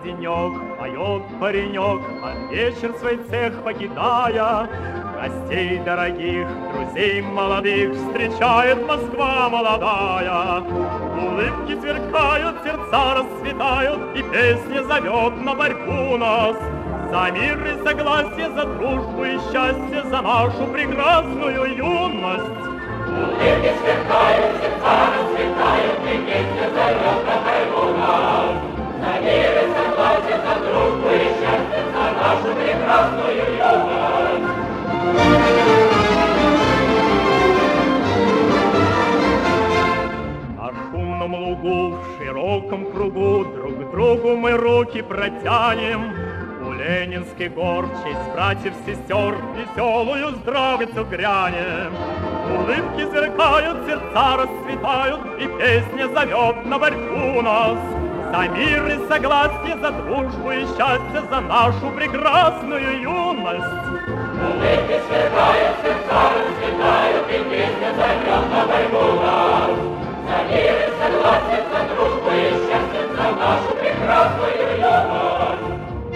денек, поет паренек, под вечер свой цех покидая. Гостей дорогих, друзей молодых встречает Москва молодая. Улыбки сверкают, сердца расцветают, и песня зовет на борьбу нас. За мир и согласие, за дружбу и счастье, за нашу прекрасную юность. Улыбки сверкают, сердца расцветают, и песня зовет на борьбу нас. За мир и согласие, за дружбу и счастье, за нашу прекрасную юность. На шумном лугу, в широком кругу, друг к другу мы руки протянем. У Ленинских гор в честь братьев-сестер веселую здравицу грянем. Улыбки сверкают, сердца расцветают, и песня зовет на борьбу нас. За мир и согласие, за дружбу и счастье, за нашу прекрасную юность. Улыбки сверкают, сердца расцветают, и песня зовет на борьбу нас. За мир и согласие, за дружбу и счастье, за нашу прекрасную юность.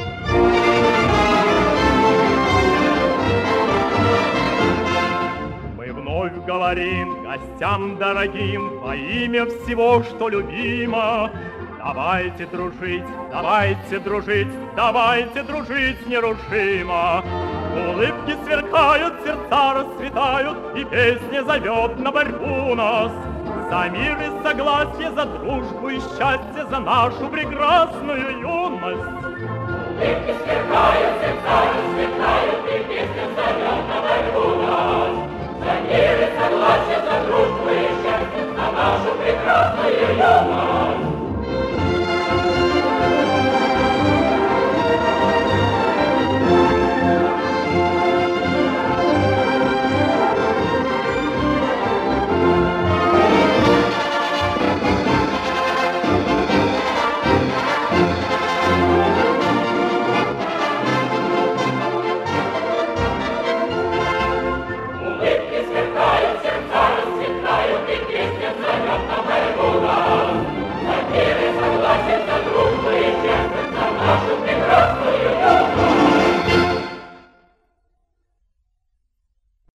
Мы вновь говорим гостям дорогим во имя всего, что любимо. Давайте дружить, давайте дружить, давайте дружить нерушимо. Улыбки сверкают, сердца расцветают, и песня зовет на борьбу нас. За мир и согласие, за дружбу и счастье, за нашу прекрасную юность. Улыбки сверкают, сердца расцветают, и песня зовет на борьбу нас.